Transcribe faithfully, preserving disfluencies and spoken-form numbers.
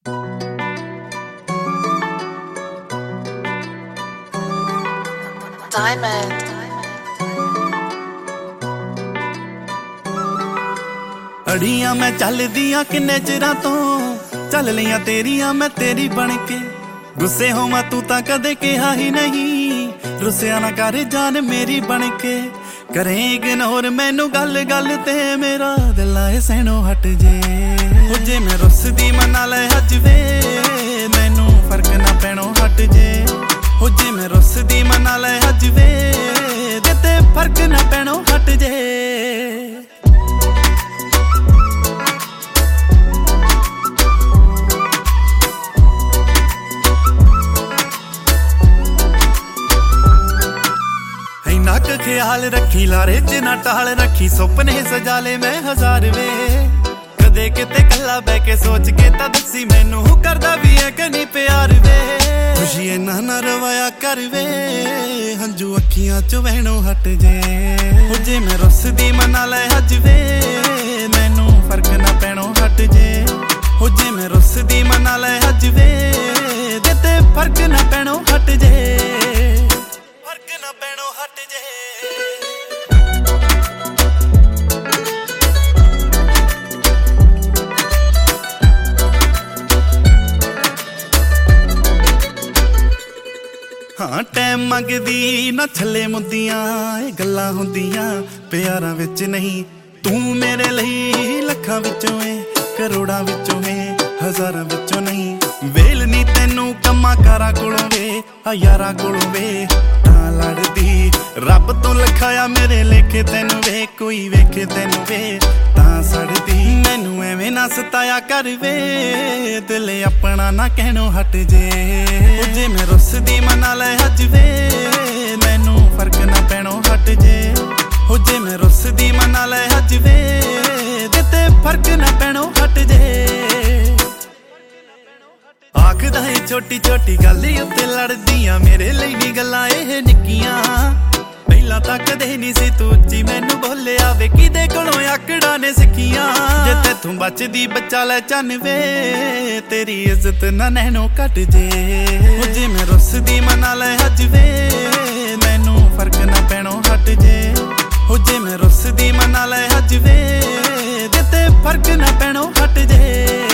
Diamond. ਅੜੀਆਂ ਮੈਂ ਚੱਲਦੀਆਂ ਕਿੰਨੇ ਚਿਰਾਂ ਤੋਂ, ਚੱਲ ਲਈਆਂ ਤੇਰੀਆਂ ਮੈਂ ਤੇਰੀ ਬਣ ਕੇ। ਗੁੱਸੇ ਹੋਵਾਂ ਤੂੰ ਤਾਂ ਕਦੇ ਕਿਹਾ ਹੀ ਨਹੀਂ, ਰੁੱਸਿਆ ਨਾ ਕਰ ਜਾਨ ਮੇਰੀ ਬਣ ਕੇ। ਕਰੇ ਇਗਨੋਰ ਮੈਨੂੰ ਗੱਲ ਗੱਲ ਤੇ ਮੇਰਾ ਦਿਲ ਆਏ ਸਹਿਣੋਂ ਹਟ ਜੇ। ਹੋ ਜੇ ਮੈਂ ਰੁੱਸਦੀ ਮਨਾ ਲੈ ਅੱਜ ਵੇ, ਮੈਨੂੰ ਫਰਕ ਨਾ ਪੈਣੋਂ ਹਟ ਜੇ। ਹੋ ਜੇ ਮੈਂ ਰੁੱਸਦੀ ਮਨਾ ਲੈ ਅੱਜ ਵੇ, ਤੇ ਫਰਕ ਨਾ ਪੈਣੋਂ ਹਟ ਜੇ। ਨੱਕ ਖਿਆਲ ਰੱਖੀ ਲਾਰੇ ਚ ਨਾ ਟਾਲ ਰੱਖੀ, ਸੁਪਨੇ ਸਜਾ ਲੈ ਮੈਂ ਹਜ਼ਾਰ ਵੇ। ਕਦੇ ਕਿਤੇ ਕੱਲਾ ਬਹਿ ਕੇ ਸੋਚ ਕੇ ਤਾਂ ਦੱਸੀ ਮੈਨੂੰ ਕਰਦਾ ਵੀ ਐ ਕਿ ਨਹੀਂ ਪਿਆਰ ਵੇ। ਖੁਸ਼ੀ ਇਹਨਾਂ ਨਾ ਰਵਾਇਆ ਕਰ ਵੇ, ਹੰਝੂ ਅੱਖੀਆਂ ਚ ਵਹਿਣੋਂ ਹਟ ਜੇ। ਹੋ ਜੇ ਮੈਂ ਰੁੱਸਦੀ ਮਨਾ ਲੈ ਅੱਜ ਵੇ, ਮੈਨੂੰ ਫਰਕ ਨਾ ਪੈਣੋਂ ਹਟ ਜੇ। ਹੋ ਜੇ ਮੈਂ ਰੁੱਸਦੀ ਮਨਾ ਲੈ ਅੱਜ ਵੇ, ਤੇ ਫਰਕ ਨਾ ਪੈਣੋਂ ਹਟ ਜੇ। ਫਰਕ ਨਾ ਪੈਣੋਂ ਹਟ ਜੇ। ਹਾਂ ਟੈਮ ਮੰਗਦੀ ਨਾ ਛੱਲੇ ਮੁੰਦੀਆਂ, ਇਹ ਗੱਲਾਂ ਹੁੰਦੀਆਂ ਪਿਆਰਾਂ ਵਿੱਚ ਨਹੀਂ। ਤੂੰ ਮੇਰੇ ਲਈ ਲੱਖਾਂ ਵਿੱਚੋਂ ਏ, ਕਰੋੜਾਂ ਵਿੱਚੋਂ ਏ, ਹਜ਼ਾਰਾਂ ਵਿੱਚੋਂ ਨਹੀਂ। ਵੇਲ ਨੀ ਤੈਨੂੰ ਕੰਮਾਂ ਕਾਰਾਂ ਕੋਲੋਂ ਵੇ, ਆ ਯਾਰਾਂ ਕੋਲੋਂ ਵੇ। ਤਾਂ ਲੜਦੀ ਰੱਬ ਤੋਂ ਲਿਖਾਇਆ ਮੇਰੇ ਲੇਖੇ ਤੈਨੂੰ ਵੇ, ਕੋਈ ਵੇਖੇ ਤੈਨੂੰ ਵੇ ਤਾਂ ਸੜਦੀ। ਮੈਨੂੰ ਐਵੇਂ ਨਾ ਸਤਾਇਆ ਕਰ ਵੇ, ਦਿਲ ਆਪਣਾ ਨਾ ਕਹਿਣੋਂ ਹਟ ਜੇ। ਹੋ ਜੇ ਮੈਂ ਰੁੱਸਦੀ ਮਨਾ ਲੈ ਅੱਜ ਵੇ, ਮੈਨੂੰ ਫਰਕ ਨਾ ਪੈਣੋਂ ਹਟ ਜੇ। ਹੋ ਜੇ ਮੈਂ ਰੁੱਸਦੀ ਮਨਾ ਲੈ ਅੱਜ ਵੇ, ਤੇ ਫਰਕ ਨਾ ਪੈਣੋਂ ਹਟ ਜੇ। ਆਖਦਾ ਏ ਛੋਟੀ ਛੋਟੀ ਗੱਲ ਉੱਤੇ ਲੜਦੀਆਂ, ਮੇਰੇ ਲਈ ਵੀ ਗੱਲਾਂ ਇਹ ਨਿੱਕੀਆਂ। ਪਹਿਲਾਂ ਤਾਂ ਕਦੇ ਨਹੀਂ ਸੀ ਤੂੰ ਉੱਚੀ ਮੈਨੂੰ ਬੋਲਿਆ ਵੇ, ਕਿਦੇ ਕੋਲੋਂ ਆਕੜਾਂ ਨੇ ਸਿੱਖੀਆਂ। ਜੇ ਤੈਥੋਂ ਬਚਦੀ ਬਚਾ ਲੈ ਚੰਨ ਵੇ, ਤੇਰੀ ਇੱਜ਼ਤ ਨਾ ਨੈਣੋਂ ਘਟ ਜੇ। ਹੋ ਜੇ ਮੈਂ ਰੁੱਸਦੀ ਮਨਾ ਲੈ ਅੱਜ ਵੇ, ਮੈਨੂੰ ਫਰਕ ਨਾ ਪੈਣੋਂ ਹਟ ਜੇ। ਹੋ ਜੇ ਮੈਂ ਰੁੱਸਦੀ ਮਨਾ ਲੈ ਅੱਜ ਵੇ, ਤੇ ਫਰਕ ਨਾ ਪੈਣੋਂ ਹਟ ਜੇ।